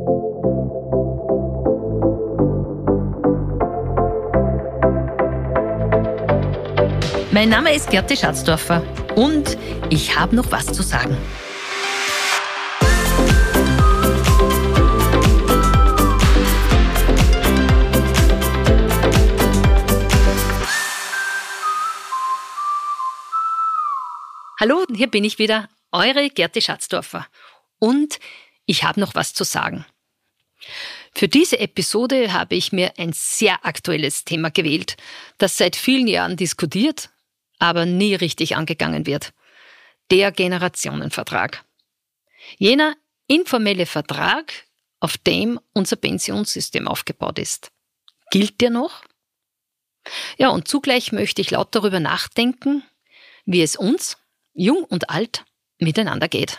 Mein Name ist Gerti Schatzdorfer und ich habe noch was zu sagen. Hallo, hier bin ich wieder, eure Gerti Schatzdorfer. Und ich habe noch was zu sagen. Für diese Episode habe ich mir ein sehr aktuelles Thema gewählt, das seit vielen Jahren diskutiert, aber nie richtig angegangen wird. Der Generationenvertrag. Jener informelle Vertrag, auf dem unser Pensionssystem aufgebaut ist. Gilt der noch? Ja, und zugleich möchte ich laut darüber nachdenken, wie es uns, jung und alt, miteinander geht.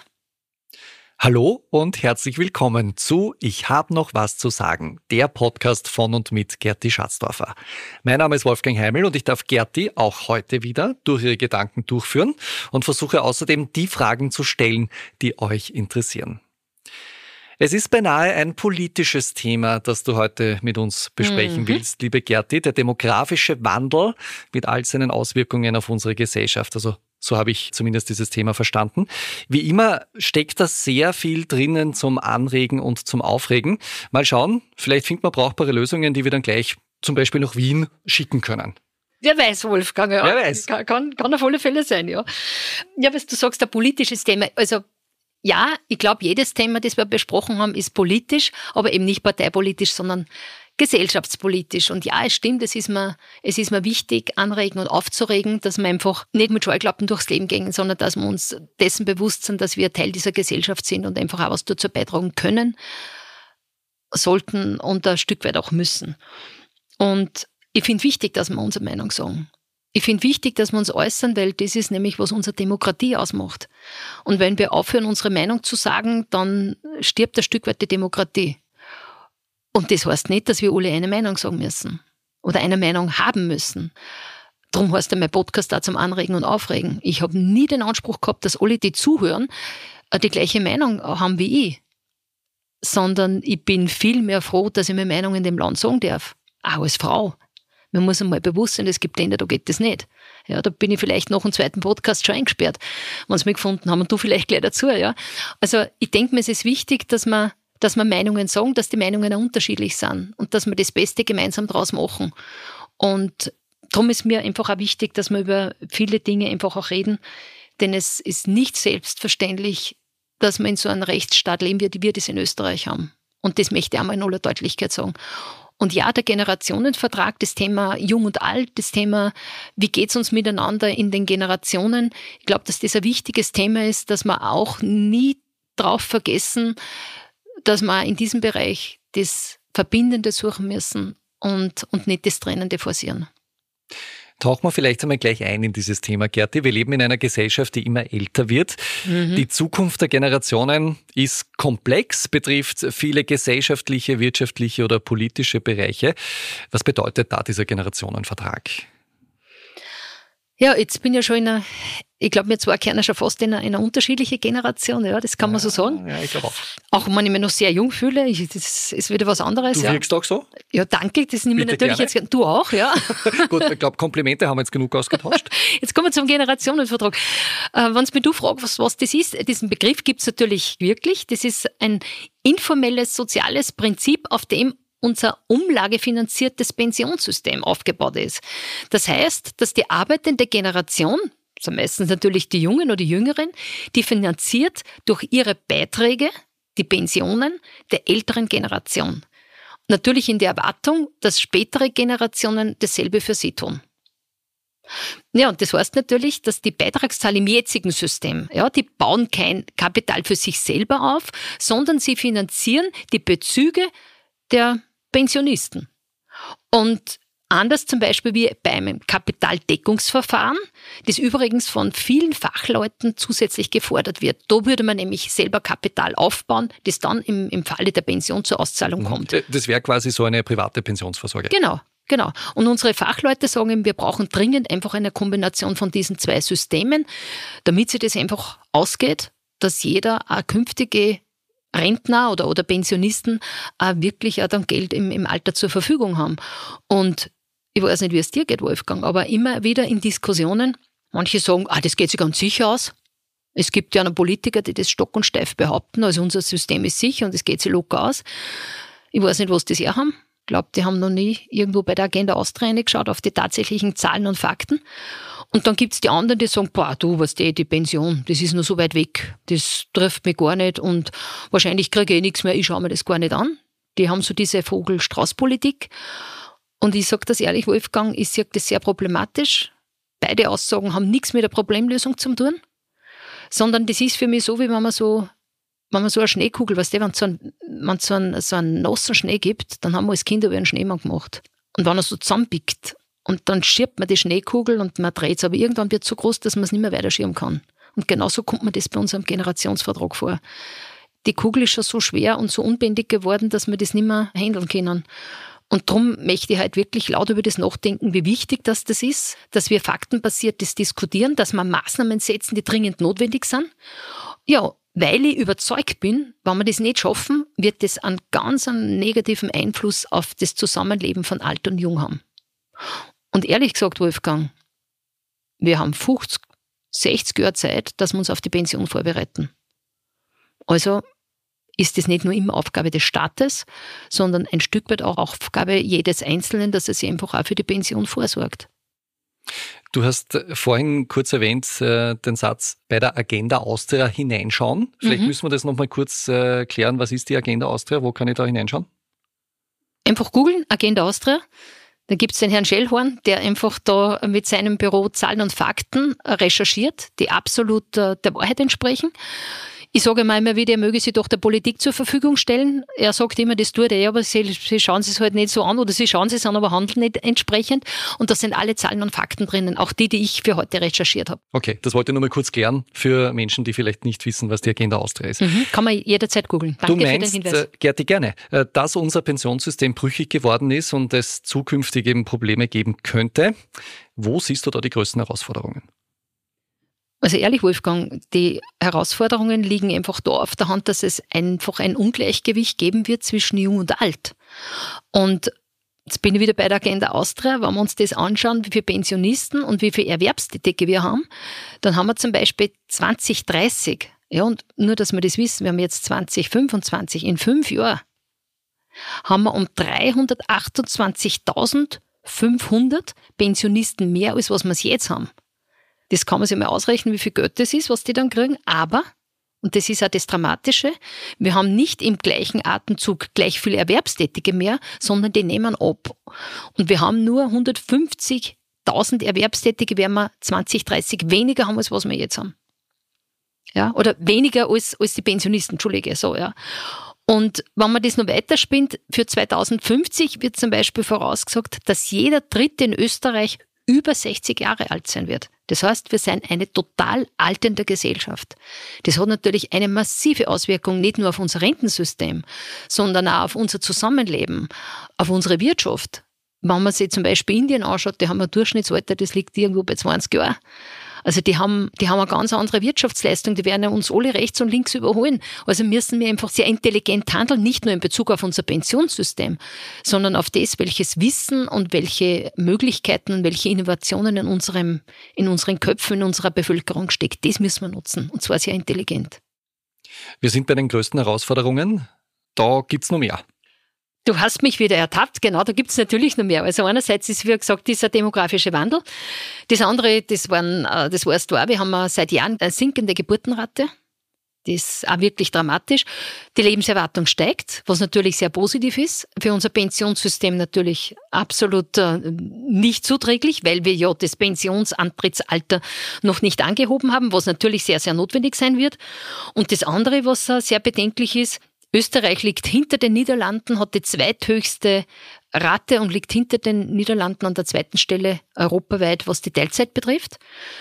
Hallo und herzlich willkommen zu Ich habe noch was zu sagen, der Podcast von und mit Gerti Schatzdorfer. Mein Name ist Wolfgang Heimel und ich darf Gerti auch heute wieder durch ihre Gedanken durchführen und versuche außerdem die Fragen zu stellen, die euch interessieren. Es ist beinahe ein politisches Thema, das du heute mit uns besprechen willst, liebe Gerti, der demografische Wandel mit all seinen Auswirkungen auf unsere Gesellschaft. Also so habe ich zumindest dieses Thema verstanden. Wie immer steckt da sehr viel drinnen zum Anregen und zum Aufregen. Mal schauen, vielleicht findet man brauchbare Lösungen, die wir dann gleich zum Beispiel nach Wien schicken können. Wer weiß, Wolfgang, ja. Wer weiß. Kann auf alle Fälle sein, ja. Ja, was du sagst, ein politisches Thema. Also ja, ich glaube, jedes Thema, das wir besprochen haben, ist politisch, aber eben nicht parteipolitisch, sondern gesellschaftspolitisch. Und ja, es stimmt, es ist mir wichtig, anregen und aufzuregen, dass wir einfach nicht mit Scheuklappen durchs Leben gehen, sondern dass wir uns dessen bewusst sind, dass wir Teil dieser Gesellschaft sind und einfach auch was dazu beitragen können, sollten und ein Stück weit auch müssen. Und ich finde wichtig, dass wir unsere Meinung sagen. Ich finde wichtig, dass wir uns äußern, weil das ist nämlich, was unsere Demokratie ausmacht. Und wenn wir aufhören, unsere Meinung zu sagen, dann stirbt ein Stück weit die Demokratie. Und das heißt nicht, dass wir alle eine Meinung sagen müssen oder eine Meinung haben müssen. Darum heißt mein Podcast auch zum Anregen und Aufregen. Ich habe nie den Anspruch gehabt, dass alle, die zuhören, die gleiche Meinung haben wie ich. Sondern ich bin viel mehr froh, dass ich meine Meinung in dem Land sagen darf. Auch als Frau. Man muss einmal bewusst sein, es gibt Länder, da geht das nicht. Ja, da bin ich vielleicht nach dem zweiten Podcast schon eingesperrt, wenn sie mich gefunden haben und du vielleicht gleich dazu. Ja. Also ich denke mir, es ist wichtig, dass wir Meinungen sagen, dass die Meinungen auch unterschiedlich sind und dass wir das Beste gemeinsam daraus machen. Und darum ist mir einfach auch wichtig, dass wir über viele Dinge einfach auch reden, denn es ist nicht selbstverständlich, dass wir in so einem Rechtsstaat leben, wie wir das in Österreich haben. Und das möchte ich einmal in aller Deutlichkeit sagen. Und ja, der Generationenvertrag, das Thema Jung und Alt, das Thema, wie geht's uns miteinander in den Generationen, ich glaube, dass das ein wichtiges Thema ist, dass wir auch nie drauf vergessen, dass wir in diesem Bereich das Verbindende suchen müssen und nicht das Trennende forcieren. Tauchen wir vielleicht einmal gleich ein in dieses Thema, Gerti. Wir leben in einer Gesellschaft, die immer älter wird. Die Zukunft der Generationen ist komplex, betrifft viele gesellschaftliche, wirtschaftliche oder politische Bereiche. Was bedeutet da dieser Generationenvertrag? Ja, jetzt bin ich ja schon ich glaube, wir zwei kehren ja schon fast in einer unterschiedlichen Generation, ja, das kann man so sagen. Ja, ich glaube auch. Auch wenn ich mich noch sehr jung fühle, das ist wieder was anderes. Du wirkst auch so? Ja, danke, das nehme ich natürlich gerne. Jetzt. Du auch, ja. Gut, ich glaube, Komplimente haben wir jetzt genug ausgetauscht. Jetzt kommen wir zum Generationenvertrag. Wenn du mich fragst, was das ist, diesen Begriff gibt es natürlich wirklich. Das ist ein informelles soziales Prinzip, auf dem unser umlagefinanziertes Pensionssystem aufgebaut ist. Das heißt, dass die arbeitende Generation, also meistens natürlich die Jungen oder die Jüngeren, die finanziert durch ihre Beiträge die Pensionen der älteren Generation. Natürlich in der Erwartung, dass spätere Generationen dasselbe für sie tun. Ja, und das heißt natürlich, dass die Beitragszahl im jetzigen System, ja, die bauen kein Kapital für sich selber auf, sondern sie finanzieren die Bezüge der Pensionisten. Und anders zum Beispiel wie bei einem Kapitaldeckungsverfahren, das übrigens von vielen Fachleuten zusätzlich gefordert wird. Da würde man nämlich selber Kapital aufbauen, das dann im Falle der Pension zur Auszahlung kommt. Das wäre quasi so eine private Pensionsvorsorge. Genau. Und unsere Fachleute sagen eben, wir brauchen dringend einfach eine Kombination von diesen zwei Systemen, damit sich das einfach ausgeht, dass jeder eine künftige Rentner oder Pensionisten wirklich auch dann Geld im Alter zur Verfügung haben. Und ich weiß nicht, wie es dir geht, Wolfgang, aber immer wieder in Diskussionen, manche sagen, das geht sich ganz sicher aus. Es gibt ja noch Politiker, die das stock und steif behaupten, also unser System ist sicher und es geht sich locker aus. Ich weiß nicht, was die her haben. Ich glaube, die haben noch nie irgendwo bei der Agenda Austria reingeschaut auf die tatsächlichen Zahlen und Fakten. Und dann gibt's die anderen, die sagen, die Pension, das ist nur so weit weg, das trifft mich gar nicht und wahrscheinlich kriege ich nichts mehr, ich schaue mir das gar nicht an. Die haben so diese Vogel-Strauß-Politik. Und ich sage das ehrlich, Wolfgang, ich sehe das sehr problematisch. Beide Aussagen haben nichts mit der Problemlösung zu tun, sondern das ist für mich so, wie wenn man so eine Schneekugel, weißt du, wenn es so einen nassen Schnee gibt, dann haben wir als Kinder wie einen Schneemann gemacht. Und wenn er so zusammenpickt und dann schiebt man die Schneekugel und man dreht es, aber irgendwann wird es so groß, dass man es nicht mehr weiter schieben kann. Und genauso kommt man das bei unserem Generationsvertrag vor. Die Kugel ist schon so schwer und so unbändig geworden, dass wir das nicht mehr handeln können. Und darum möchte ich halt wirklich laut über das nachdenken, wie wichtig das ist, dass wir faktenbasiert das diskutieren, dass wir Maßnahmen setzen, die dringend notwendig sind. Ja, weil ich überzeugt bin, wenn wir das nicht schaffen, wird das einen ganz negativen Einfluss auf das Zusammenleben von Alt und Jung haben. Und ehrlich gesagt, Wolfgang, wir haben 50, 60 Jahre Zeit, dass wir uns auf die Pension vorbereiten. Also ist das nicht nur immer Aufgabe des Staates, sondern ein Stück weit auch Aufgabe jedes Einzelnen, dass er sich einfach auch für die Pension vorsorgt. Du hast vorhin kurz erwähnt, den Satz bei der Agenda Austria hineinschauen. Vielleicht müssen wir das nochmal kurz klären. Was ist die Agenda Austria? Wo kann ich da hineinschauen? Einfach googeln, Agenda Austria. Da gibt es den Herrn Schellhorn, der einfach da mit seinem Büro Zahlen und Fakten recherchiert, die absolut der Wahrheit entsprechen. Ich sage mal immer wieder, er möge sie doch der Politik zur Verfügung stellen. Er sagt immer, das tut er, aber sie schauen es halt nicht so an oder sie schauen es an, aber handeln nicht entsprechend. Und da sind alle Zahlen und Fakten drinnen, auch die ich für heute recherchiert habe. Okay, das wollte ich nur mal kurz klären für Menschen, die vielleicht nicht wissen, was die Agenda Austria ist. Kann man jederzeit googeln. Danke für den Hinweis. Gerti, gerne, dass unser Pensionssystem brüchig geworden ist und es zukünftig eben Probleme geben könnte. Wo siehst du da die größten Herausforderungen? Also ehrlich, Wolfgang, die Herausforderungen liegen einfach da auf der Hand, dass es einfach ein Ungleichgewicht geben wird zwischen Jung und Alt. Und jetzt bin ich wieder bei der Agenda Austria, wenn wir uns das anschauen, wie viele Pensionisten und wie viele Erwerbstätige wir haben, dann haben wir zum Beispiel 2030, ja, und nur, dass wir das wissen, wir haben jetzt 2025, in 5 Jahren haben wir um 328.500 Pensionisten mehr, als was wir es jetzt haben. Das kann man sich mal ausrechnen, wie viel Geld das ist, was die dann kriegen. Aber, und das ist auch das Dramatische, wir haben nicht im gleichen Atemzug gleich viele Erwerbstätige mehr, sondern die nehmen ab. Und wir haben nur 150.000 Erwerbstätige, werden wir 2030 weniger haben, als was wir jetzt haben. Ja, oder weniger als die Pensionisten, Entschuldige, so, ja. Und wenn man das noch weiterspinnt, für 2050 wird zum Beispiel vorausgesagt, dass jeder Dritte in Österreich über 60 Jahre alt sein wird. Das heißt, wir sind eine total alternde Gesellschaft. Das hat natürlich eine massive Auswirkung nicht nur auf unser Rentensystem, sondern auch auf unser Zusammenleben, auf unsere Wirtschaft. Wenn man sich zum Beispiel Indien anschaut, die haben ein Durchschnittsalter, das liegt irgendwo bei 20 Jahren. Also die haben eine ganz andere Wirtschaftsleistung, die werden uns alle rechts und links überholen. Also müssen wir einfach sehr intelligent handeln, nicht nur in Bezug auf unser Pensionssystem, sondern auf das, welches Wissen und welche Möglichkeiten und welche Innovationen in unseren Köpfen, in unserer Bevölkerung steckt. Das müssen wir nutzen, und zwar sehr intelligent. Wir sind bei den größten Herausforderungen. Da gibt's noch mehr. Du hast mich wieder ertappt, genau, da gibt es natürlich noch mehr. Also einerseits ist, wie gesagt, dieser demografische Wandel. Das andere, das weißt du auch, wir haben seit Jahren eine sinkende Geburtenrate. Das ist auch wirklich dramatisch. Die Lebenserwartung steigt, was natürlich sehr positiv ist. Für unser Pensionssystem natürlich absolut nicht zuträglich, weil wir ja das Pensionsantrittsalter noch nicht angehoben haben, was natürlich sehr, sehr notwendig sein wird. Und das andere, was sehr bedenklich ist, Österreich liegt hinter den Niederlanden, hat die zweithöchste Rate und liegt hinter den Niederlanden an der 2. Stelle europaweit, was die Teilzeit betrifft.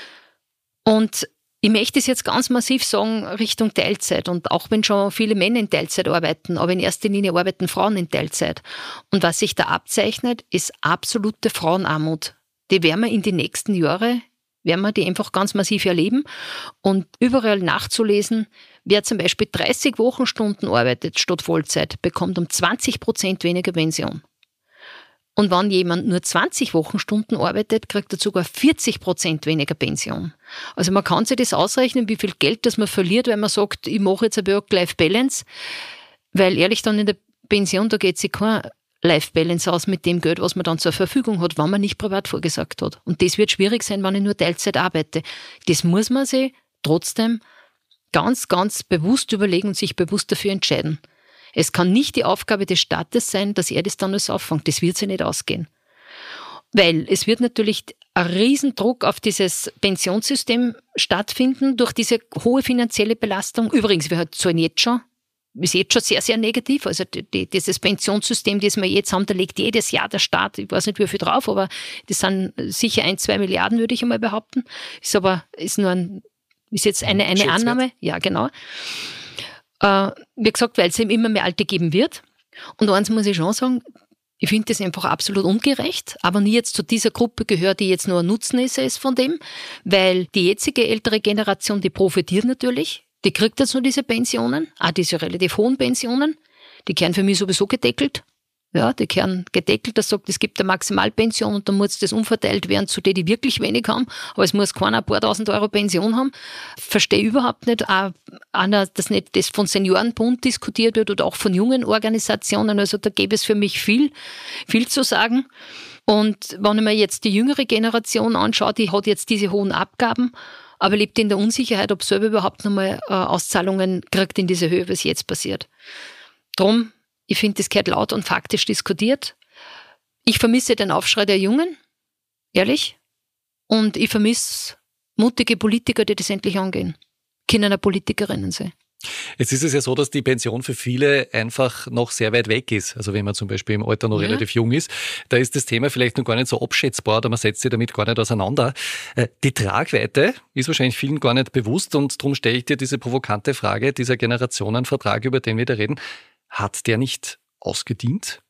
Und ich möchte es jetzt ganz massiv sagen, Richtung Teilzeit. Und auch wenn schon viele Männer in Teilzeit arbeiten, aber in erster Linie arbeiten Frauen in Teilzeit. Und was sich da abzeichnet, ist absolute Frauenarmut. Die werden wir in die nächsten Jahre, die einfach ganz massiv erleben. Und überall nachzulesen, Wer zum Beispiel 30 Wochenstunden arbeitet statt Vollzeit, bekommt um 20% weniger Pension. Und wenn jemand nur 20 Wochenstunden arbeitet, kriegt er sogar 40% weniger Pension. Also man kann sich das ausrechnen, wie viel Geld das man verliert, wenn man sagt, ich mache jetzt eine Work-Life-Balance, weil ehrlich dann in der Pension, da geht sich kein Life-Balance aus mit dem Geld, was man dann zur Verfügung hat, wenn man nicht privat vorgesagt hat. Und das wird schwierig sein, wenn ich nur Teilzeit arbeite. Das muss man sich trotzdem ganz, ganz bewusst überlegen und sich bewusst dafür entscheiden. Es kann nicht die Aufgabe des Staates sein, dass er das dann alles auffängt. Das wird sich nicht ausgehen. Weil es wird natürlich ein Riesendruck auf dieses Pensionssystem stattfinden durch diese hohe finanzielle Belastung. Übrigens, wir zahlen jetzt schon, ist jetzt schon sehr, sehr negativ. Also dieses Pensionssystem, das wir jetzt haben, da legt jedes Jahr der Staat, ich weiß nicht wie viel drauf, aber das sind sicher 1-2 Milliarden, würde ich einmal behaupten. Ist jetzt eine Annahme. Ja, genau. Wie gesagt, weil es eben immer mehr Alte geben wird. Und eins muss ich schon sagen, ich finde das einfach absolut ungerecht, aber nie jetzt zu dieser Gruppe gehört, die jetzt nur ein Nutznießer ist von dem, weil die jetzige ältere Generation, die profitiert natürlich, die kriegt jetzt nur diese Pensionen, auch diese relativ hohen Pensionen, die werden für mich sowieso gedeckelt. Ja, die werden gedeckelt, das sagt, es gibt eine Maximalpension und dann muss das umverteilt werden zu denen, die wirklich wenig haben. Aber es muss keiner ein paar tausend Euro Pension haben. Verstehe überhaupt nicht, auch dass nicht das von Seniorenbund diskutiert wird oder auch von jungen Organisationen. Also da gäbe es für mich viel zu sagen. Und wenn ich mir jetzt die jüngere Generation anschaue, die hat jetzt diese hohen Abgaben, aber lebt in der Unsicherheit, ob selber überhaupt nochmal Auszahlungen kriegt in diese Höhe, was jetzt passiert. Drum, ich finde, das gehört laut und faktisch diskutiert. Ich vermisse den Aufschrei der Jungen, ehrlich. Und ich vermisse mutige Politiker, die das endlich angehen. Können auch Politikerinnen sein. Jetzt ist es ja so, dass die Pension für viele einfach noch sehr weit weg ist. Also wenn man zum Beispiel im Alter noch relativ jung ist, da ist das Thema vielleicht noch gar nicht so abschätzbar oder man setzt sich damit gar nicht auseinander. Die Tragweite ist wahrscheinlich vielen gar nicht bewusst und darum stelle ich dir diese provokante Frage, dieser Generationenvertrag, über den wir da reden, hat der nicht ausgedient?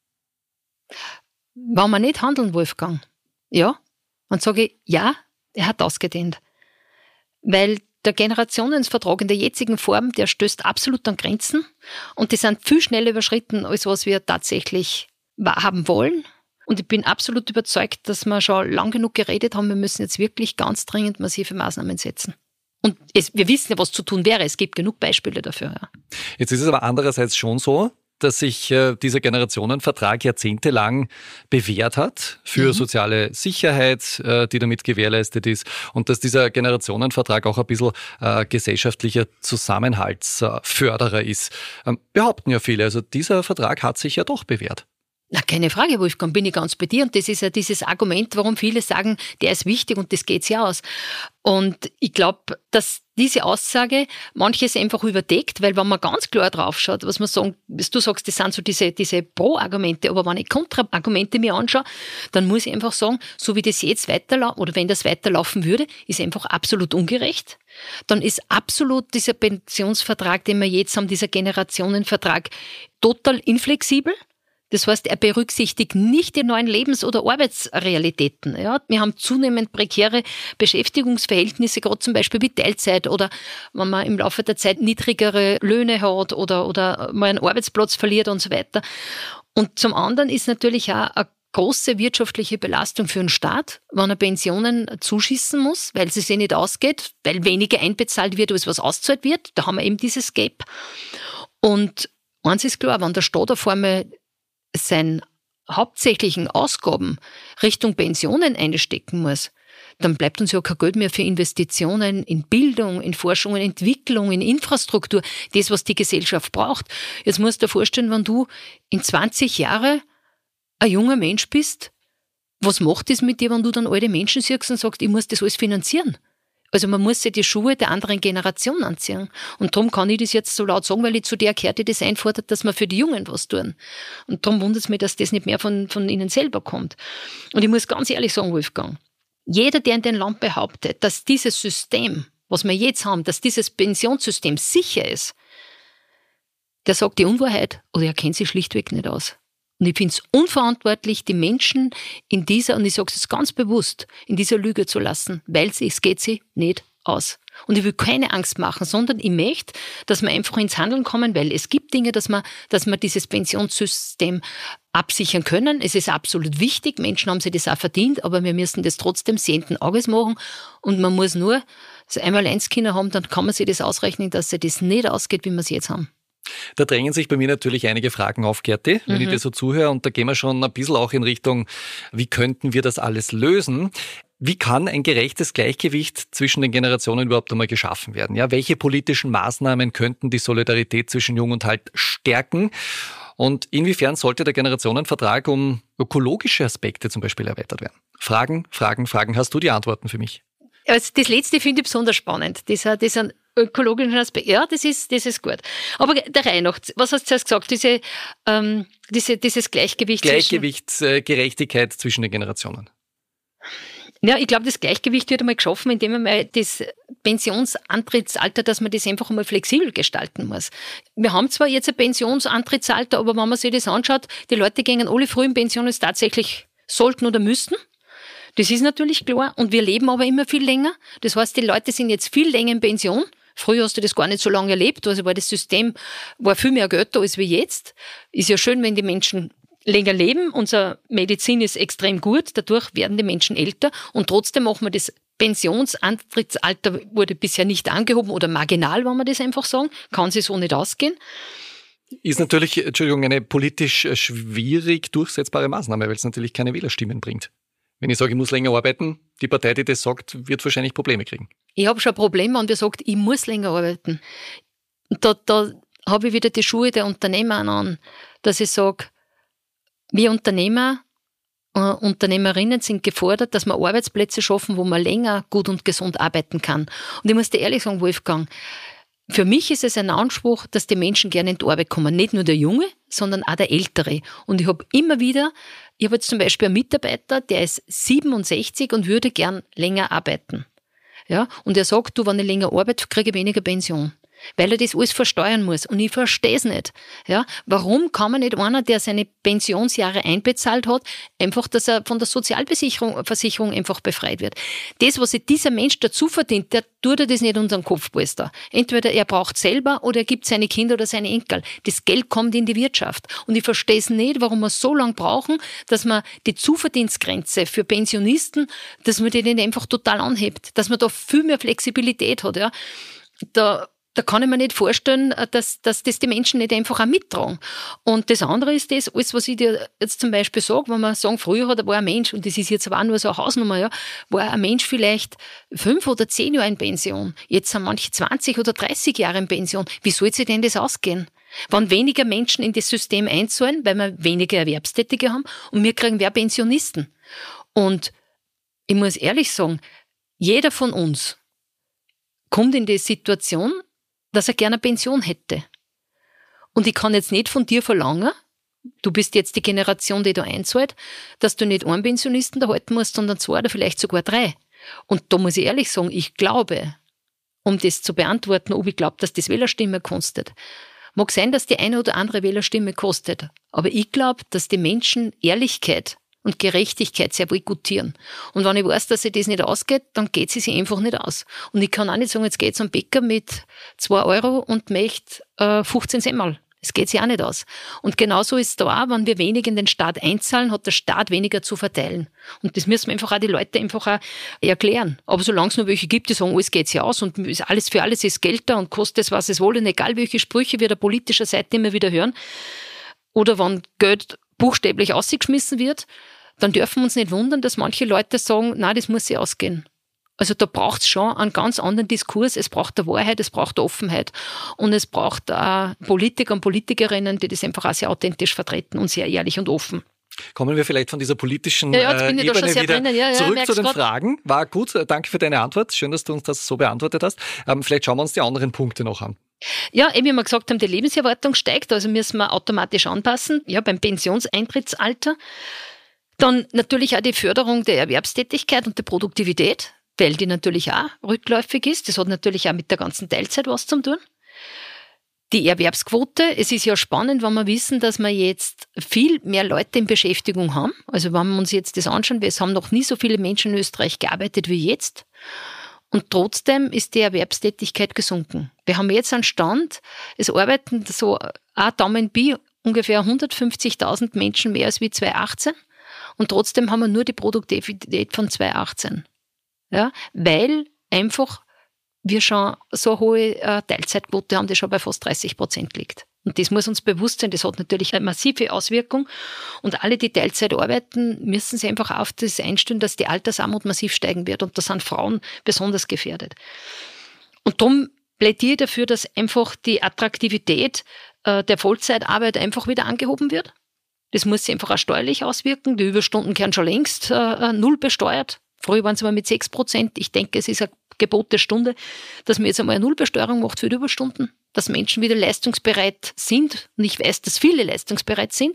Wenn wir nicht handeln, Wolfgang, ja, dann sage ich, ja, er hat ausgedient. Weil der Generationenvertrag in der jetzigen Form, der stößt absolut an Grenzen und die sind viel schneller überschritten, als was wir tatsächlich haben wollen. Und ich bin absolut überzeugt, dass wir schon lang genug geredet haben, wir müssen jetzt wirklich ganz dringend massive Maßnahmen setzen. Und wir wissen ja, was zu tun wäre. Es gibt genug Beispiele dafür. Ja. Jetzt ist es aber andererseits schon so, dass sich dieser Generationenvertrag jahrzehntelang bewährt hat für soziale Sicherheit, die damit gewährleistet ist und dass dieser Generationenvertrag auch ein bisschen gesellschaftlicher Zusammenhaltsförderer ist. Behaupten ja viele, also dieser Vertrag hat sich ja doch bewährt. Na, keine Frage, Wolfgang, bin ich ganz bei dir. Und das ist ja dieses Argument, warum viele sagen, der ist wichtig und das geht's ja aus. Und ich glaube, dass diese Aussage manches einfach überdeckt, weil wenn man ganz klar draufschaut, was man sagen, was du sagst, das sind so diese Pro-Argumente, aber wenn ich Kontra-Argumente mir anschaue, dann muss ich einfach sagen, so wie das jetzt weiterlaufen, oder wenn das weiterlaufen würde, ist einfach absolut ungerecht. Dann ist absolut dieser Pensionsvertrag, den wir jetzt haben, dieser Generationenvertrag, total inflexibel. Das heißt, er berücksichtigt nicht die neuen Lebens- oder Arbeitsrealitäten. Ja, wir haben zunehmend prekäre Beschäftigungsverhältnisse, gerade zum Beispiel wie Teilzeit oder wenn man im Laufe der Zeit niedrigere Löhne hat oder mal einen Arbeitsplatz verliert und so weiter. Und zum anderen ist natürlich auch eine große wirtschaftliche Belastung für den Staat, wenn er Pensionen zuschießen muss, weil es sich nicht ausgeht, weil weniger einbezahlt wird, als was auszahlt wird. Da haben wir eben dieses Gap. Und eins ist klar, wenn der Staat auf einmal seine hauptsächlichen Ausgaben Richtung Pensionen einstecken muss, dann bleibt uns ja kein Geld mehr für Investitionen in Bildung, in Forschung und Entwicklung, in Infrastruktur, das, was die Gesellschaft braucht. Jetzt musst du dir vorstellen, wenn du in 20 Jahren ein junger Mensch bist, was macht das mit dir, wenn du dann alte Menschen siehst und sagst, ich muss das alles finanzieren? Also man muss sich die Schuhe der anderen Generation anziehen. Und darum kann ich das jetzt so laut sagen, weil ich zu der gehört, die das einfordert, dass wir für die Jungen was tun. Und darum wundert es mich, dass das nicht mehr von ihnen selber kommt. Und ich muss ganz ehrlich sagen, Wolfgang, jeder, der in dem Land behauptet, dass dieses System, was wir jetzt haben, dass dieses Pensionssystem sicher ist, der sagt die Unwahrheit oder er kennt sich schlichtweg nicht aus. Und ich finde es unverantwortlich, die Menschen in dieser, und ich sage es ganz bewusst, in dieser Lüge zu lassen, weil es geht sie nicht aus. Und ich will keine Angst machen, sondern ich möchte, dass wir einfach ins Handeln kommen, weil es gibt Dinge, dass wir dieses Pensionssystem absichern können. Es ist absolut wichtig, Menschen haben sich das auch verdient, aber wir müssen das trotzdem sehenden Auges machen und man muss nur einmal 1 Kinder haben, dann kann man sich das ausrechnen, dass sich das nicht ausgeht, wie wir es jetzt haben. Da drängen sich bei mir natürlich einige Fragen auf, Gerti, wenn ich dir so zuhöre. Und da gehen wir schon ein bisschen auch in Richtung, wie könnten wir das alles lösen? Wie kann ein gerechtes Gleichgewicht zwischen den Generationen überhaupt einmal geschaffen werden? Ja, welche politischen Maßnahmen könnten die Solidarität zwischen Jung und Alt stärken? Und inwiefern sollte der Generationenvertrag um ökologische Aspekte zum Beispiel erweitert werden? Fragen. Hast du die Antworten für mich? Also das Letzte finde ich besonders spannend. Dieser ökologischen Aspekt. Ja, das ist gut. Aber der Reihe nach, was hast du zuerst gesagt? Dieses Gleichgewicht. Gerechtigkeit zwischen den Generationen. Ja, ich glaube, das Gleichgewicht wird einmal geschaffen, indem man mal das Pensionsantrittsalter, dass man das einfach einmal flexibel gestalten muss. Wir haben zwar jetzt ein Pensionsantrittsalter, aber wenn man sich das anschaut, die Leute gehen alle früh in Pension, es tatsächlich sollten oder müssten. Das ist natürlich klar. Und wir leben aber immer viel länger. Das heißt, die Leute sind jetzt viel länger in Pension. Früher hast du das gar nicht so lange erlebt, also war das System viel mehr Geld da als wie jetzt. Ist ja schön, wenn die Menschen länger leben. Unsere Medizin ist extrem gut, dadurch werden die Menschen älter und trotzdem machen wir das Pensionsantrittsalter wurde bisher nicht angehoben oder marginal, wenn wir das einfach sagen, kann sich so nicht ausgehen. Ist natürlich, eine politisch schwierig durchsetzbare Maßnahme, weil es natürlich keine Wählerstimmen bringt. Wenn ich sage, ich muss länger arbeiten, die Partei, die das sagt, wird wahrscheinlich Probleme kriegen. Ich habe schon Probleme, wenn wer sagt, ich muss länger arbeiten. Da habe ich wieder die Schuhe der Unternehmer an, dass ich sage, wir Unternehmer, Unternehmerinnen sind gefordert, dass wir Arbeitsplätze schaffen, wo man länger gut und gesund arbeiten kann. Und ich muss dir ehrlich sagen, Wolfgang, für mich ist es ein Anspruch, dass die Menschen gerne in die Arbeit kommen. Nicht nur der Junge, sondern auch der Ältere. Und ich habe jetzt zum Beispiel einen Mitarbeiter, der ist 67 und würde gern länger arbeiten. Ja, und er sagt, wenn ich länger arbeite, kriege ich weniger Pension. Weil er das alles versteuern muss. Und ich verstehe es nicht. Ja, warum kann man nicht einer, der seine Pensionsjahre einbezahlt hat, einfach, dass er von der Sozialversicherung einfach befreit wird? Das, was sich dieser Mensch dazu verdient, der tut er das nicht unter den Kopfpolster. Entweder er braucht selber oder er gibt seine Kinder oder seine Enkel. Das Geld kommt in die Wirtschaft. Und ich verstehe es nicht, warum wir so lange brauchen, dass man die Zuverdienstgrenze für Pensionisten, dass man die nicht einfach total anhebt. Dass man da viel mehr Flexibilität hat. Ja. Da kann ich mir nicht vorstellen, dass das die Menschen nicht einfach auch mittragen. Und das andere ist das, alles, was ich dir jetzt zum Beispiel sage, wenn wir sagen, früher war ein Mensch, und das ist jetzt aber auch nur so eine Hausnummer, ja, war ein Mensch vielleicht 5 oder 10 Jahre in Pension. Jetzt sind manche 20 oder 30 Jahre in Pension. Wie soll sich denn das ausgehen? Wenn weniger Menschen in das System einzahlen, weil wir weniger Erwerbstätige haben und wir kriegen mehr Pensionisten. Und ich muss ehrlich sagen, jeder von uns kommt in die Situation, dass er gerne eine Pension hätte. Und ich kann jetzt nicht von dir verlangen, du bist jetzt die Generation, die da einzahlt, dass du nicht einen Pensionisten da halten musst, sondern 2 oder vielleicht sogar 3. Und da muss ich ehrlich sagen, ich glaube, um das zu beantworten, ob ich glaube, dass das Wählerstimme kostet. Mag sein, dass die eine oder andere Wählerstimme kostet, aber ich glaube, dass die Menschen Ehrlichkeit und Gerechtigkeit sehr wohl gutieren. Und wenn ich weiß, dass sich das nicht ausgeht, dann geht sie sich einfach nicht aus. Und ich kann auch nicht sagen, jetzt geht zum Bäcker mit 2 Euro und möchte 15 Semmel. Das geht sich auch nicht aus. Und genauso ist es da auch, wenn wir wenig in den Staat einzahlen, hat der Staat weniger zu verteilen. Und das müssen wir einfach auch die Leute einfach auch erklären. Aber solange es noch welche gibt, die sagen, alles geht sich aus und alles für alles ist Geld da und kostet es, was es wolle, egal welche Sprüche wir der politischer Seite immer wieder hören. Oder wenn Geld buchstäblich ausgeschmissen wird, dann dürfen wir uns nicht wundern, dass manche Leute sagen, nein, das muss sich ausgehen. Also da braucht es schon einen ganz anderen Diskurs. Es braucht der Wahrheit, es braucht der Offenheit. Und es braucht auch Politiker und Politikerinnen, die das einfach auch sehr authentisch vertreten und sehr ehrlich und offen. Kommen wir vielleicht von dieser politischen Ebene wieder zurück zu den Fragen. War gut, danke für deine Antwort. Schön, dass du uns das so beantwortet hast. Vielleicht schauen wir uns die anderen Punkte noch an. Ja, wie wir gesagt haben, die Lebenserwartung steigt, also müssen wir automatisch anpassen, ja, beim Pensioneintrittsalter. Dann natürlich auch die Förderung der Erwerbstätigkeit und der Produktivität, weil die natürlich auch rückläufig ist. Das hat natürlich auch mit der ganzen Teilzeit was zu tun. Die Erwerbsquote, es ist ja spannend, wenn wir wissen, dass wir jetzt viel mehr Leute in Beschäftigung haben. Also wenn wir uns jetzt das anschauen, es haben noch nie so viele Menschen in Österreich gearbeitet wie jetzt. Und trotzdem ist die Erwerbstätigkeit gesunken. Wir haben jetzt einen Stand, es arbeiten so ein Daumen Pi ungefähr 150.000 Menschen mehr als wie 2018 und trotzdem haben wir nur die Produktivität von 2018. Ja, weil einfach wir schon so eine hohe Teilzeitquote haben, die schon bei fast 30% liegt. Und das muss uns bewusst sein, das hat natürlich eine massive Auswirkung. Und alle, die Teilzeit arbeiten, müssen sich einfach auf das einstellen, dass die Altersarmut massiv steigen wird. Und da sind Frauen besonders gefährdet. Und darum plädiere ich dafür, dass einfach die Attraktivität der Vollzeitarbeit einfach wieder angehoben wird. Das muss sich einfach auch steuerlich auswirken. Die Überstunden werden schon längst null besteuert. Früher waren es mal mit 6%. Ich denke, es ist ein Gebot der Stunde, dass man jetzt einmal eine Nullbesteuerung macht für die Überstunden, dass Menschen wieder leistungsbereit sind. Und ich weiß, dass viele leistungsbereit sind.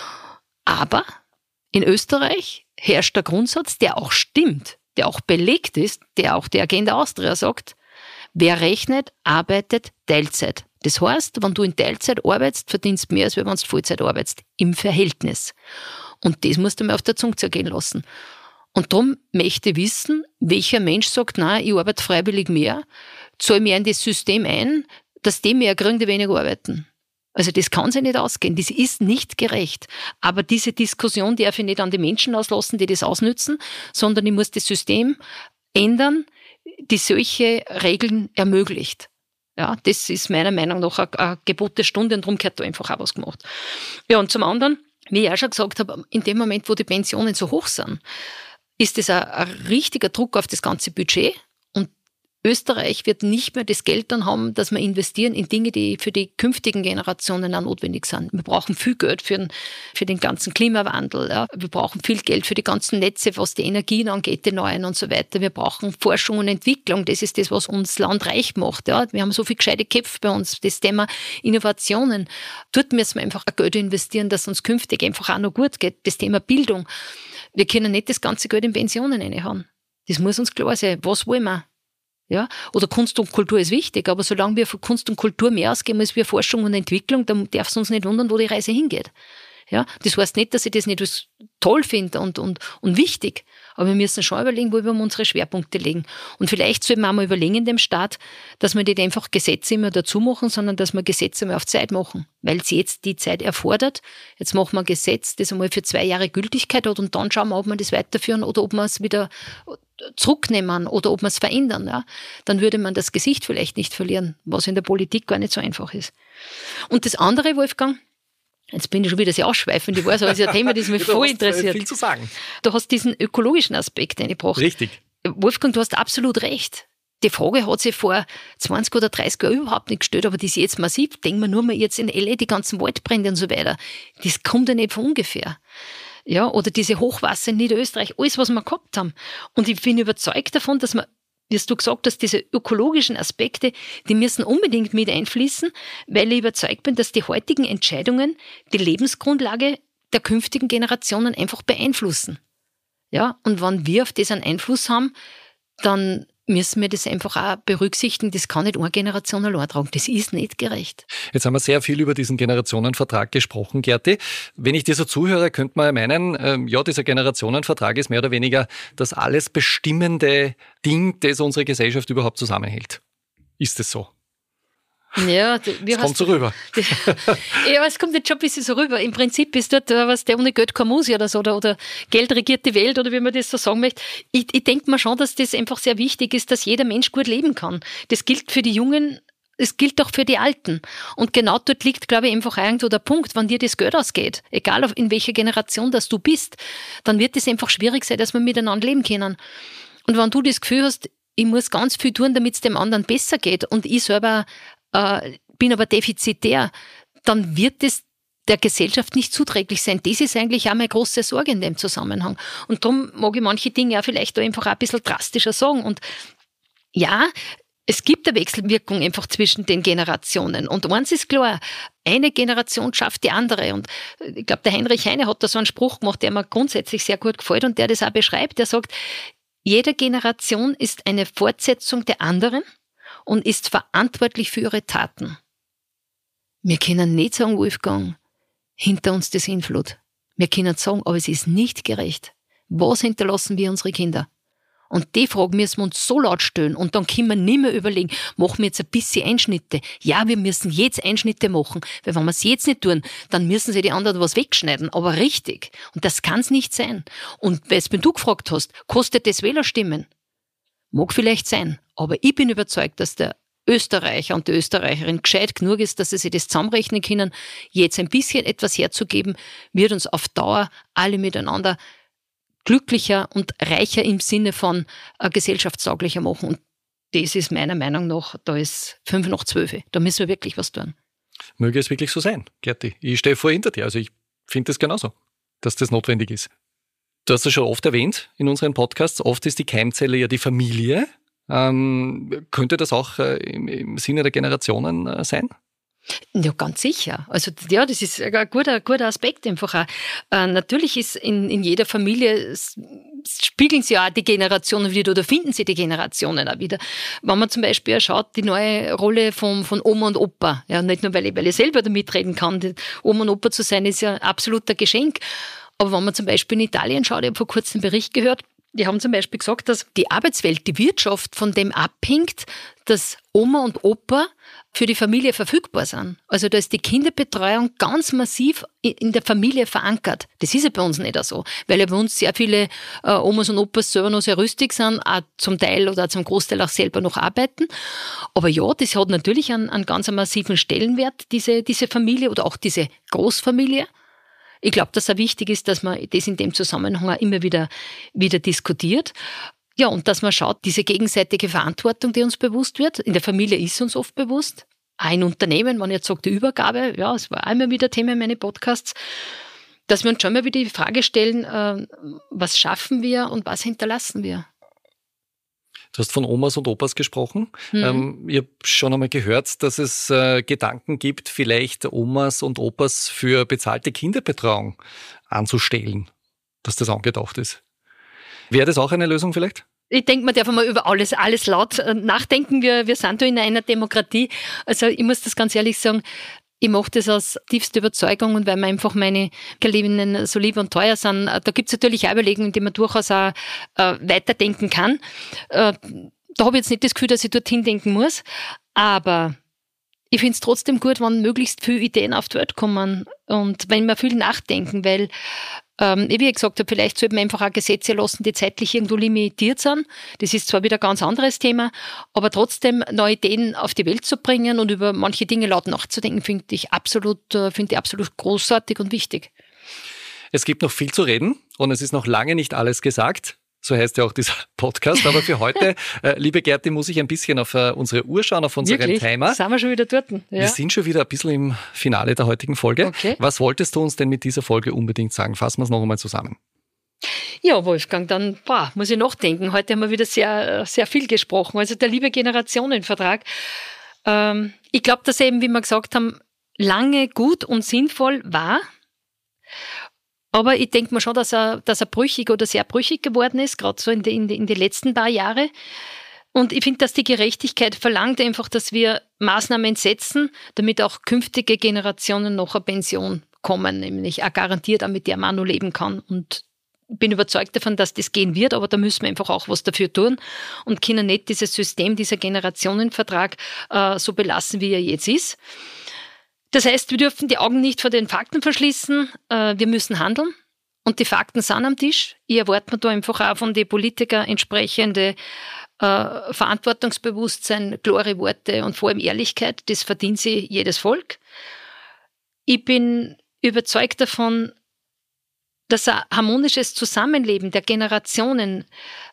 Aber in Österreich herrscht der Grundsatz, der auch stimmt, der auch belegt ist, der auch die Agenda Austria sagt, wer rechnet, arbeitet Teilzeit. Das heißt, wenn du in Teilzeit arbeitest, verdienst du mehr, als wenn du Vollzeit arbeitest. Im Verhältnis. Und das musst du mal auf der Zunge zergehen lassen. Und darum möchte ich wissen, welcher Mensch sagt, nein, ich arbeite freiwillig mehr, zahle mehr in das System ein, dass die mehr kriegen, die weniger arbeiten. Also das kann sich nicht ausgehen. Das ist nicht gerecht. Aber diese Diskussion darf ich nicht an die Menschen auslassen, die das ausnützen, sondern ich muss das System ändern, die solche Regeln ermöglicht. Ja, das ist meiner Meinung nach ein Gebot der Stunde und darum gehört da einfach auch was gemacht. Ja, und zum anderen, wie ich auch schon gesagt habe, in dem Moment, wo die Pensionen so hoch sind, ist das ein richtiger Druck auf das ganze Budget. Und Österreich wird nicht mehr das Geld dann haben, dass wir investieren in Dinge, die für die künftigen Generationen auch notwendig sind. Wir brauchen viel Geld für den ganzen Klimawandel. Ja. Wir brauchen viel Geld für die ganzen Netze, was die Energien angeht, die neuen und so weiter. Wir brauchen Forschung und Entwicklung. Das ist das, was uns Land reich macht. Ja. Wir haben so viele gescheite Köpfe bei uns. Das Thema Innovationen. Dort müssen wir einfach Geld investieren, dass uns künftig einfach auch noch gut geht. Das Thema Bildung. Wir können nicht das ganze Geld in Pensionen reinhauen. Das muss uns klar sein. Was wollen wir? Ja? Oder Kunst und Kultur ist wichtig, aber solange wir für Kunst und Kultur mehr ausgeben als für Forschung und Entwicklung, dann darf es uns nicht wundern, wo die Reise hingeht. Ja? Das heißt nicht, dass ich das nicht toll finde und wichtig, aber wir müssen schon überlegen, wo wir unsere Schwerpunkte legen. Und vielleicht sollten wir auch mal überlegen in dem Staat, dass wir nicht einfach Gesetze immer dazu machen, sondern dass wir Gesetze mal auf Zeit machen, weil es jetzt die Zeit erfordert. Jetzt machen wir ein Gesetz, das einmal für 2 Jahre Gültigkeit hat und dann schauen wir, ob wir das weiterführen oder ob wir es wieder zurücknehmen oder ob wir es verändern. Ja? Dann würde man das Gesicht vielleicht nicht verlieren, was in der Politik gar nicht so einfach ist. Und das andere, Wolfgang, jetzt bin ich schon wieder sehr ausschweifend, ich weiß, aber es ist ein Thema, das mich voll interessiert. Viel zu sagen. Du hast diesen ökologischen Aspekt eingebracht. Richtig. Wolfgang, du hast absolut recht. Die Frage hat sich vor 20 oder 30 Jahren überhaupt nicht gestellt, aber die ist jetzt massiv. Denken wir nur mal jetzt in L.A. die ganzen Waldbrände und so weiter. Das kommt ja nicht von ungefähr. Ja, oder diese Hochwasser in Niederösterreich, alles, was wir gehabt haben. Und ich bin überzeugt davon, dass wir, wie hast du gesagt hast, diese ökologischen Aspekte, die müssen unbedingt mit einfließen, weil ich überzeugt bin, dass die heutigen Entscheidungen die Lebensgrundlage der künftigen Generationen einfach beeinflussen. Ja, und wenn wir auf das einen Einfluss haben, dann müssen wir das einfach auch berücksichtigen. Das kann nicht eine Generation allein tragen. Das ist nicht gerecht. Jetzt haben wir sehr viel über diesen Generationenvertrag gesprochen, Gerti. Wenn ich dir so zuhöre, könnte man meinen, ja, dieser Generationenvertrag ist mehr oder weniger das alles bestimmende Ding, das unsere Gesellschaft überhaupt zusammenhält. Ist es so? Ja, es kommt so rüber. Ja, es kommt jetzt schon ein bisschen so rüber. Im Prinzip ist dort, was der ohne Geld kein Musi oder so, oder Geld regiert die Welt, oder wie man das so sagen möchte. Ich denke mir schon, dass das einfach sehr wichtig ist, dass jeder Mensch gut leben kann. Das gilt für die Jungen, es gilt auch für die Alten. Und genau dort liegt, glaube ich, einfach irgendwo der Punkt, wenn dir das Geld ausgeht, egal in welcher Generation das du bist, dann wird es einfach schwierig sein, dass wir miteinander leben können. Und wenn du das Gefühl hast, ich muss ganz viel tun, damit es dem anderen besser geht und ich selber bin aber defizitär, dann wird es der Gesellschaft nicht zuträglich sein. Das ist eigentlich auch meine große Sorge in dem Zusammenhang. Und darum mag ich manche Dinge auch vielleicht auch einfach auch ein bisschen drastischer sagen. Und ja, es gibt eine Wechselwirkung einfach zwischen den Generationen. Und eins ist klar, eine Generation schafft die andere. Und ich glaube, der Heinrich Heine hat da so einen Spruch gemacht, der mir grundsätzlich sehr gut gefällt und der das auch beschreibt. Der sagt, jede Generation ist eine Fortsetzung der anderen und ist verantwortlich für ihre Taten. Wir können nicht sagen, Wolfgang, hinter uns die Sintflut. Wir können sagen, aber es ist nicht gerecht. Was hinterlassen wir unsere Kinder? Und die Frage müssen wir uns so laut stellen. Und dann können wir nicht mehr überlegen, machen wir jetzt ein bisschen Einschnitte. Ja, wir müssen jetzt Einschnitte machen. Weil wenn wir es jetzt nicht tun, dann müssen sie die anderen was wegschneiden. Aber richtig. Und das kann es nicht sein. Und wenn du gefragt hast, kostet das Wählerstimmen? Mag vielleicht sein. Aber ich bin überzeugt, dass der Österreicher und die Österreicherin gescheit genug ist, dass sie sich das zusammenrechnen können. Jetzt ein bisschen etwas herzugeben, wird uns auf Dauer alle miteinander glücklicher und reicher im Sinne von gesellschaftstauglicher machen. Und das ist meiner Meinung nach, da ist 5 nach 12. Da müssen wir wirklich was tun. Möge es wirklich so sein, Gerti. Ich stehe voll hinter dir. Also ich finde das genauso, dass das notwendig ist. Du hast es schon oft erwähnt in unseren Podcasts. Oft ist die Keimzelle ja die Familie. Könnte das auch im Sinne der Generationen sein? Ja, ganz sicher. Also ja, das ist ein guter Aspekt einfach auch. Natürlich ist in jeder Familie, spiegeln sie ja auch die Generationen wieder oder finden sie die Generationen auch wieder. Wenn man zum Beispiel schaut, die neue Rolle von Oma und Opa, ja, nicht nur, weil ich selber da mitreden kann, Oma und Opa zu sein, ist ja ein absoluter Geschenk. Aber wenn man zum Beispiel in Italien schaut, ich habe vor kurzem einen Bericht gehört, die haben zum Beispiel gesagt, dass die Arbeitswelt, die Wirtschaft von dem abhängt, dass Oma und Opa für die Familie verfügbar sind. Also da ist die Kinderbetreuung ganz massiv in der Familie verankert. Das ist ja bei uns nicht so, weil ja bei uns sehr viele Omas und Opas selber noch sehr rüstig sind, auch zum Teil oder zum Großteil auch selber noch arbeiten. Aber ja, das hat natürlich einen ganz massiven Stellenwert, diese Familie oder auch diese Großfamilie. Ich glaube, dass es auch wichtig ist, dass man das in dem Zusammenhang auch immer wieder diskutiert. Ja, und dass man schaut, diese gegenseitige Verantwortung, die uns bewusst wird. In der Familie ist uns oft bewusst. Auch in Unternehmen, wenn ich jetzt sage, die Übergabe, ja, es war einmal wieder Thema in meinen Podcasts, dass wir uns schon mal wieder die Frage stellen, was schaffen wir und was hinterlassen wir? Du hast von Omas und Opas gesprochen. Ich habe schon einmal gehört, dass es Gedanken gibt, vielleicht Omas und Opas für bezahlte Kinderbetreuung anzustellen, dass das angedacht ist. Wäre das auch eine Lösung vielleicht? Ich denke, man darf mal über alles laut nachdenken. Wir sind da in einer Demokratie. Also ich muss das ganz ehrlich sagen, ich mache das aus tiefster Überzeugung und weil mir einfach meine Geliebten so lieb und teuer sind. Da gibt es natürlich auch Überlegungen, die man durchaus auch weiterdenken kann. Da habe ich jetzt nicht das Gefühl, dass ich dorthin denken muss. Aber ich finde es trotzdem gut, wenn möglichst viele Ideen auf die Welt kommen und wenn wir viel nachdenken, weil wie ich gesagt habe, vielleicht sollte man einfach auch Gesetze lassen, die zeitlich irgendwo limitiert sind. Das ist zwar wieder ein ganz anderes Thema, aber trotzdem neue Ideen auf die Welt zu bringen und über manche Dinge laut nachzudenken, finde ich absolut großartig und wichtig. Es gibt noch viel zu reden und es ist noch lange nicht alles gesagt. So heißt ja auch dieser Podcast. Aber für heute, liebe Gerti, muss ich ein bisschen auf unsere Uhr schauen, auf unseren Wirklich? Timer. Sind wir schon wieder dort? Ja. Wir sind schon wieder ein bisschen im Finale der heutigen Folge. Okay. Was wolltest du uns denn mit dieser Folge unbedingt sagen? Fassen wir es noch einmal zusammen. Ja, Wolfgang, dann muss ich nachdenken. Heute haben wir wieder sehr, sehr viel gesprochen. Also der liebe Generationenvertrag. Ich glaube, dass eben, wie wir gesagt haben, lange gut und sinnvoll war. Aber ich denke mir schon, dass er brüchig oder sehr brüchig geworden ist, gerade so in den letzten paar Jahre. Und ich finde, dass die Gerechtigkeit verlangt einfach, dass wir Maßnahmen setzen, damit auch künftige Generationen noch eine Pension kommen, nämlich auch garantiert, damit der Mann noch leben kann. Und ich bin überzeugt davon, dass das gehen wird, aber da müssen wir einfach auch was dafür tun und können nicht dieses System, dieser Generationenvertrag so belassen, wie er jetzt ist. Das heißt, wir dürfen die Augen nicht vor den Fakten verschließen. Wir müssen handeln und die Fakten sind am Tisch. Ich erwarte mir da einfach auch von den Politikern entsprechende Verantwortungsbewusstsein, klare Worte und vor allem Ehrlichkeit. Das verdient sich jedes Volk. Ich bin überzeugt davon, dass ein harmonisches Zusammenleben der Generationen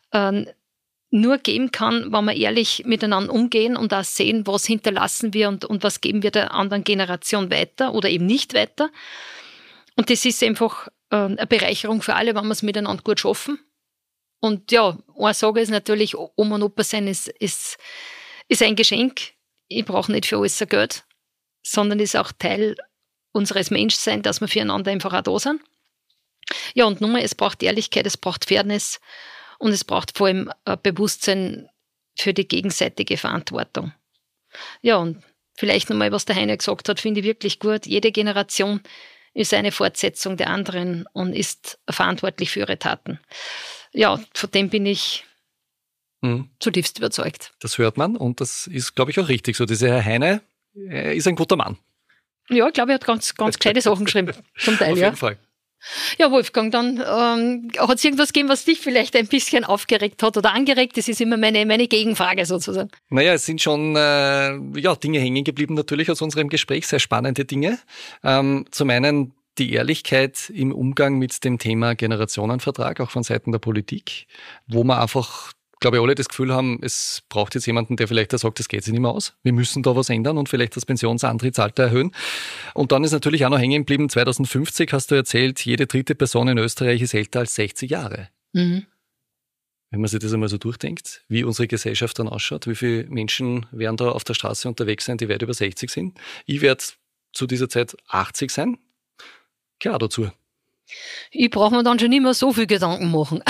nur geben kann, wenn wir ehrlich miteinander umgehen und auch sehen, was hinterlassen wir und was geben wir der anderen Generation weiter oder eben nicht weiter. Und das ist einfach eine Bereicherung für alle, wenn wir es miteinander gut schaffen. Und ja, eine Sache ist natürlich, Oma und Opa sein ist ein Geschenk. Ich brauche nicht für alles ein Geld, sondern ist auch Teil unseres Menschseins, dass wir füreinander einfach auch da sind. Ja, und nochmal, es braucht Ehrlichkeit, es braucht Fairness. Und es braucht vor allem Bewusstsein für die gegenseitige Verantwortung. Ja, und vielleicht nochmal, was der Heiner gesagt hat, finde ich wirklich gut. Jede Generation ist eine Fortsetzung der anderen und ist verantwortlich für ihre Taten. Ja, von dem bin ich Zutiefst überzeugt. Das hört man und das ist, glaube ich, auch richtig so. Dieser Herr Heine ist ein guter Mann. Ja, ich glaube, er hat ganz gescheite Sachen geschrieben, zum Teil. Auf jeden Fall. Ja, Wolfgang, dann hat es irgendwas gegeben, was dich vielleicht ein bisschen aufgeregt hat oder angeregt? Das ist immer meine Gegenfrage sozusagen. Naja, es sind schon Dinge hängen geblieben natürlich aus unserem Gespräch, sehr spannende Dinge. Zum einen die Ehrlichkeit im Umgang mit dem Thema Generationenvertrag, auch von Seiten der Politik, wo man einfach, glaube ich, alle das Gefühl haben, es braucht jetzt jemanden, der vielleicht da sagt, das geht sich nicht mehr aus. Wir müssen da was ändern und vielleicht das Pensionsantrittsalter erhöhen. Und dann ist natürlich auch noch hängen geblieben, 2050 hast du erzählt, jede dritte Person in Österreich ist älter als 60 Jahre. Mhm. Wenn man sich das einmal so durchdenkt, wie unsere Gesellschaft dann ausschaut, wie viele Menschen werden da auf der Straße unterwegs sein, die weit über 60 sind. Ich werde zu dieser Zeit 80 sein. Klar dazu. Ich brauche mir dann schon nicht mehr so viel Gedanken machen.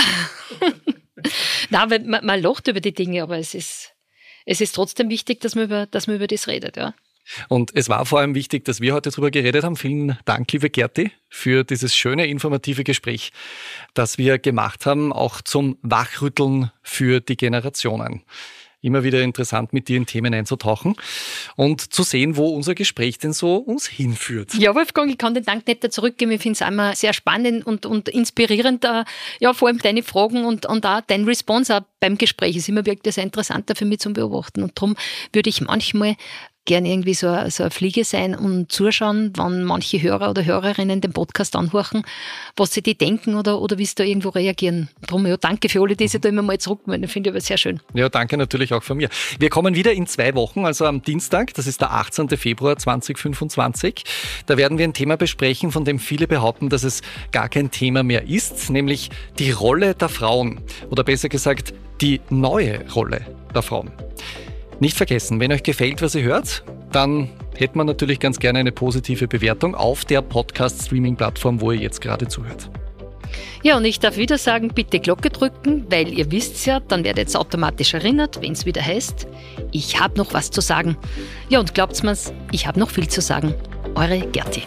Nein, weil man lacht über die Dinge, aber es ist trotzdem wichtig, dass man über das redet, ja. Und es war vor allem wichtig, dass wir heute darüber geredet haben. Vielen Dank, liebe Gerti, für dieses schöne, informative Gespräch, das wir gemacht haben, auch zum Wachrütteln für die Generationen. Immer wieder interessant, mit dir in Themen einzutauchen und zu sehen, wo unser Gespräch denn so uns hinführt. Ja, Wolfgang, ich kann den Dank nicht zurückgeben. Ich finde es einmal sehr spannend und inspirierend. Ja, vor allem deine Fragen und auch dein Response auch beim Gespräch ist immer wirklich sehr interessant für mich zum Beobachten. Und darum würde ich manchmal gerne irgendwie so eine Fliege sein und zuschauen, wenn manche Hörer oder Hörerinnen den Podcast anhören, was sie die denken oder wie sie da irgendwo reagieren. Darum, ja, danke für alle, die sich da immer mal zurückmelden. Finde ich aber sehr schön. Ja, danke natürlich auch von mir. Wir kommen wieder in 2 Wochen, also am Dienstag, das ist der 18. Februar 2025. Da werden wir ein Thema besprechen, von dem viele behaupten, dass es gar kein Thema mehr ist, nämlich die Rolle der Frauen oder besser gesagt, die neue Rolle der Frauen. Nicht vergessen, wenn euch gefällt, was ihr hört, dann hätten wir natürlich ganz gerne eine positive Bewertung auf der Podcast-Streaming-Plattform, wo ihr jetzt gerade zuhört. Ja, und ich darf wieder sagen, bitte Glocke drücken, weil ihr wisst ja, dann werdet ihr automatisch erinnert, wenn es wieder heißt, ich habe noch was zu sagen. Ja, und glaubt's mir's, ich habe noch viel zu sagen. Eure Gerti.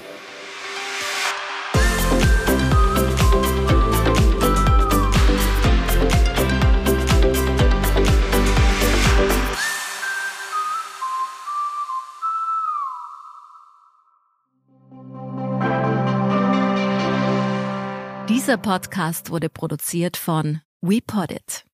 Dieser Podcast wurde produziert von WePoddit.